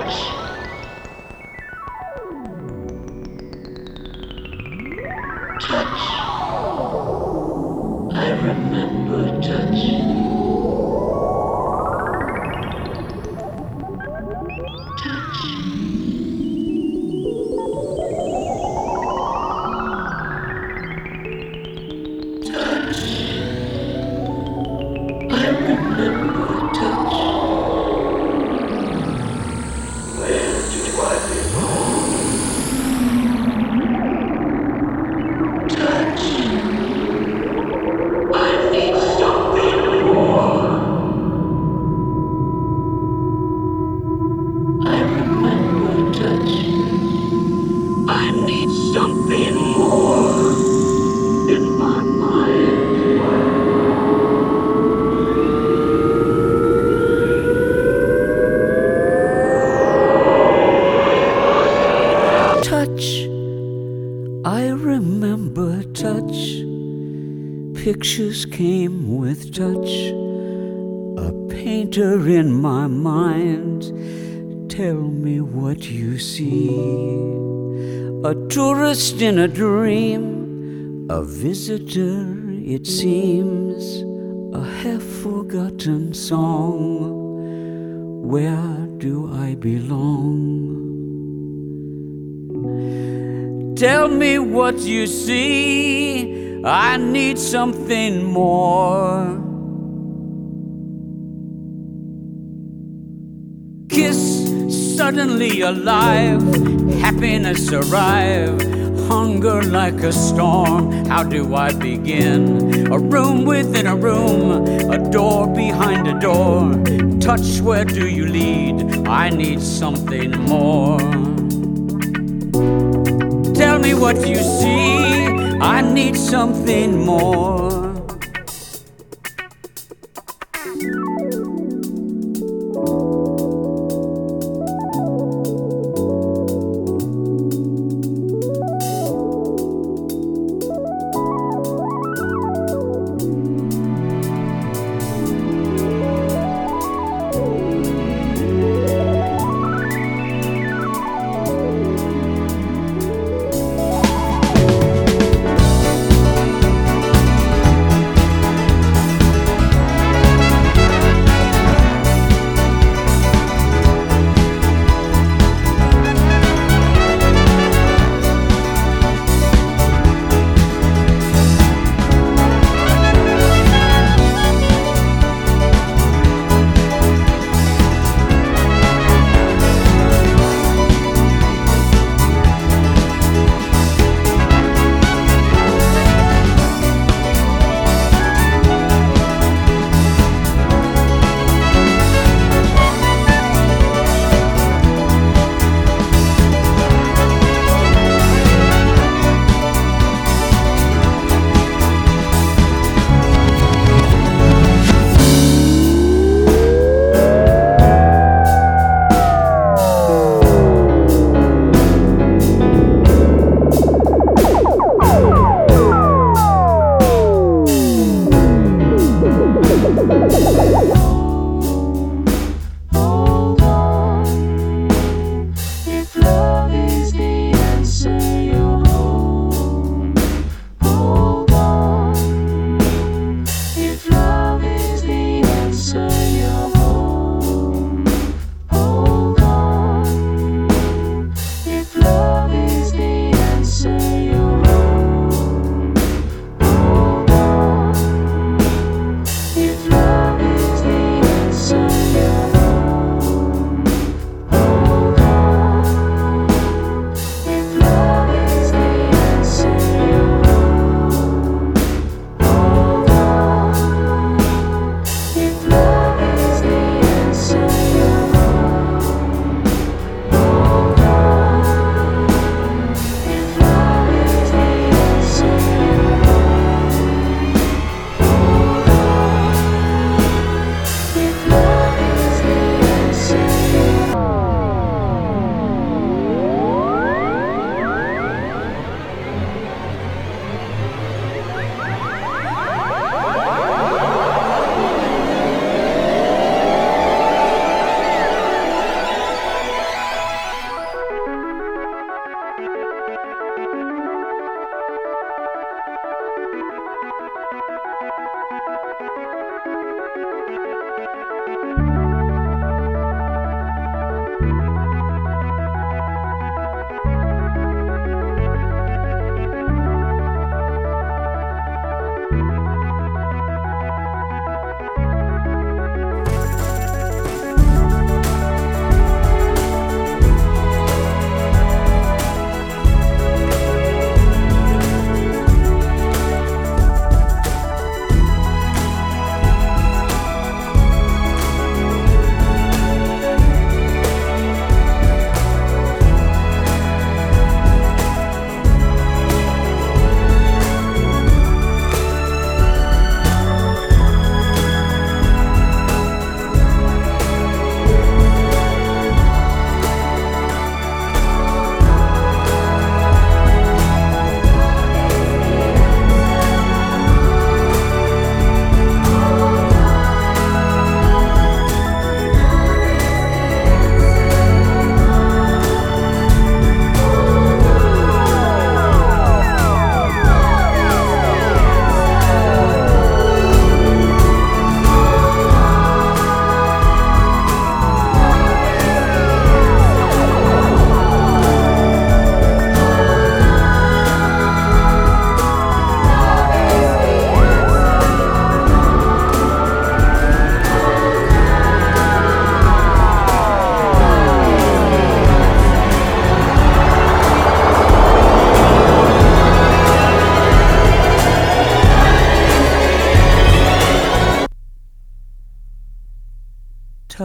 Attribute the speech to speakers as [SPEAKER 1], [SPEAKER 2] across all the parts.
[SPEAKER 1] Pictures came with touch, a painter in my mind. Tell me what you see. A tourist in a dream, a visitor it seems, a half-forgotten song. Where do I belong? Tell me what you see. I need something more. Kiss, suddenly alive, happiness arrive, hunger like a storm. How do I begin? A room within a room, a door behind a door. Touch, where do you lead? I need something more. Tell me what you see. I need something more.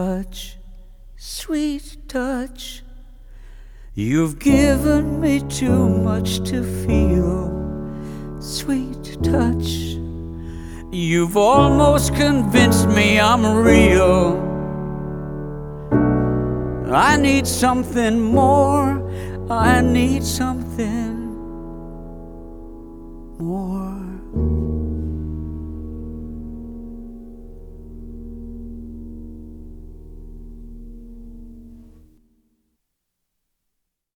[SPEAKER 1] touch, sweet touch. You've given me too much to feel, sweet touch. You've almost convinced me I'm real. I need something more, I need something more.